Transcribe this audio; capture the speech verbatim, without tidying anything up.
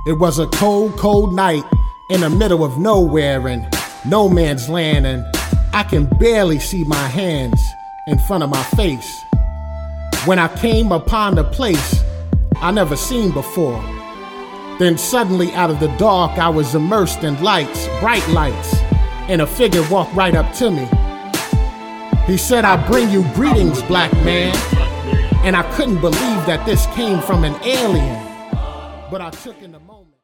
It was a cold, cold night in the middle of nowhere and no man's land, and I can barely see my hands in front of my face when I came upon a place I never seen before. Then suddenly out of the dark I was immersed in lights, bright lights, and a figure walked right up to me. He said, "I bring you greetings, black man." And I couldn't believe that this came from an alien, but I took in the moment.